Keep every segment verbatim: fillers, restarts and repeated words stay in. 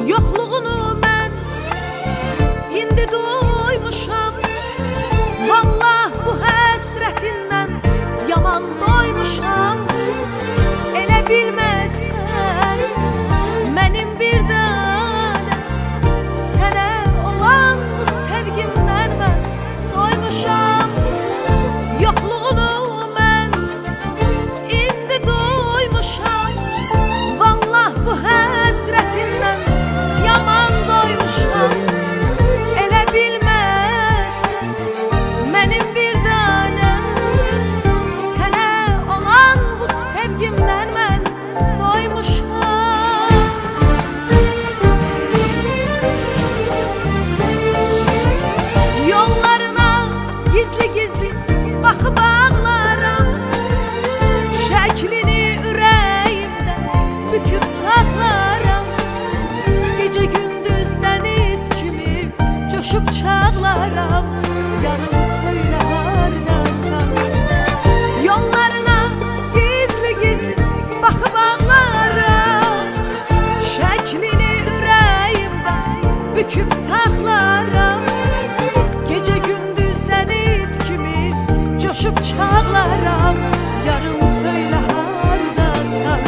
Yokluğunu mən indi duymuşam. Vallah bu həsrətindən yaman doymuşam. Elə bilməsən mənim bir dənə sənə olan bu sevgimdən mən soymuşam. Yokluğunu mən indi duymuşam. Vallah bu həsrətindən yaman doymuşam. Elə bilməsən mənim bir dənəm sənə olan bu sevgimdən mən doymuşam. Yollarına gizli gizli baxıb ağlaram. Şəklini ürəyimdə büküb saxlaram. Gecə gündüz dəniz kimi coşub çağlaram. Yarım söylə hardasan. Yollarına gizli gizli baxıb ağlaram. Şəklini ürəyimdə büküb saxlaram. Gecə gündüz dəniz kimi coşub çağlaram. Yarım söylə hardasan.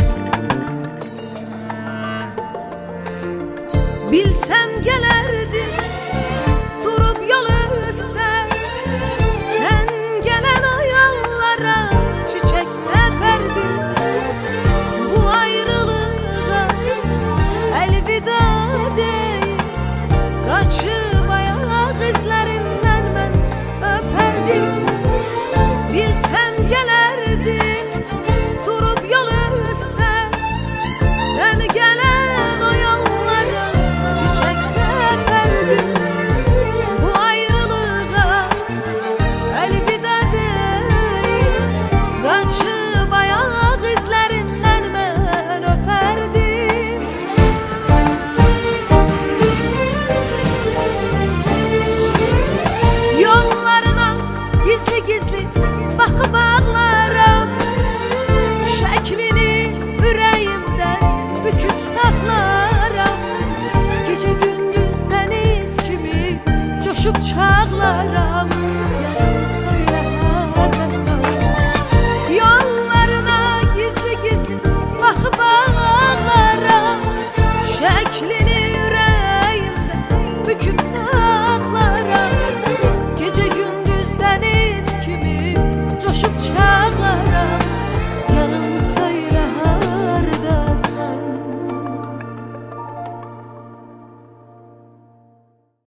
Bilsəm gələrdim